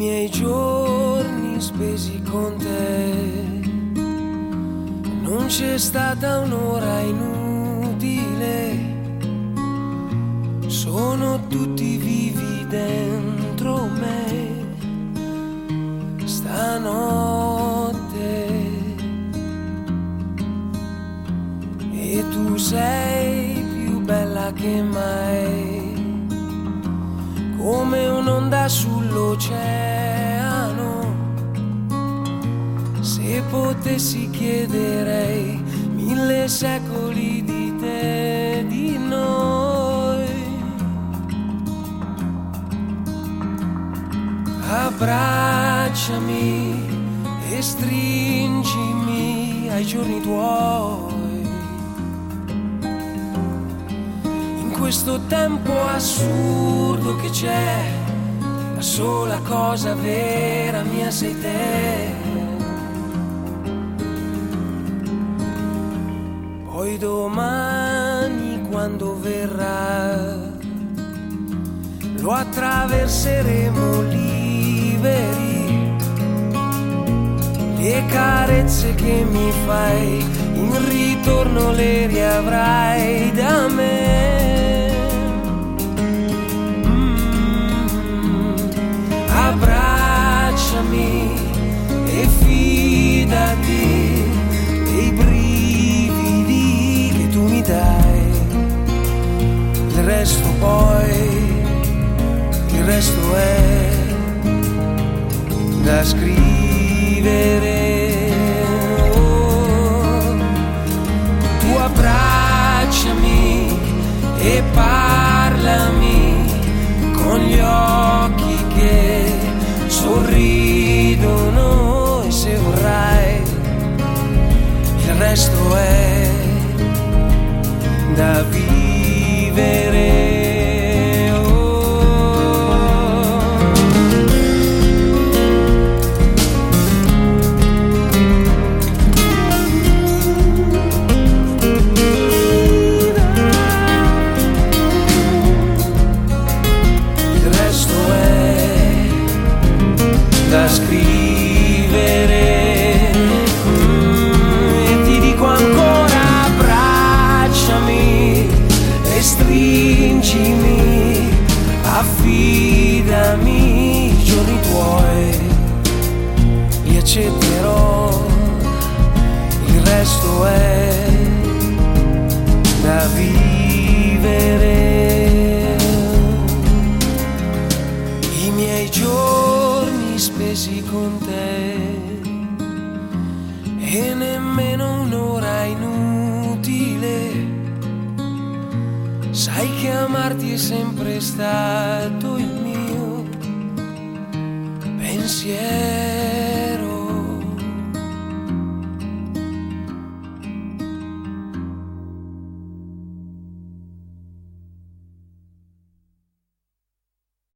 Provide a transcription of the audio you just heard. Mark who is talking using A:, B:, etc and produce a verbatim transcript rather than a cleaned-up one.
A: miei giorni spesi con te, non c'è stata un'ora inutile, sono tutti vivi dentro me stanotte, e tu sei più bella che mai, come un'onda sull'oceano. Se potessi chiederei mille secoli di te, di noi. Abbracciami e stringimi ai giorni tuoi. In questo tempo assurdo che c'è, la sola cosa vera mia sei te. Poi domani quando verrà lo attraverseremo liberi, le carezze che mi fai in ritorno le riavrai da me. Abbracciami e fidati dei brividi che tu mi dai, il resto poi, il resto è da scrivere. Oh, tu abbracciami e parlami con gli occhi che sorridono, e se vorrai il resto è da vivere. Da scrivere, mm, e ti dico ancora abbracciami e stringimi, affidami i giorni tuoi, li accetterò, il resto è da vivere. I miei giorni spesi con te, e nemmeno un'ora inutile, sai che amarti è sempre stato il mio pensiero.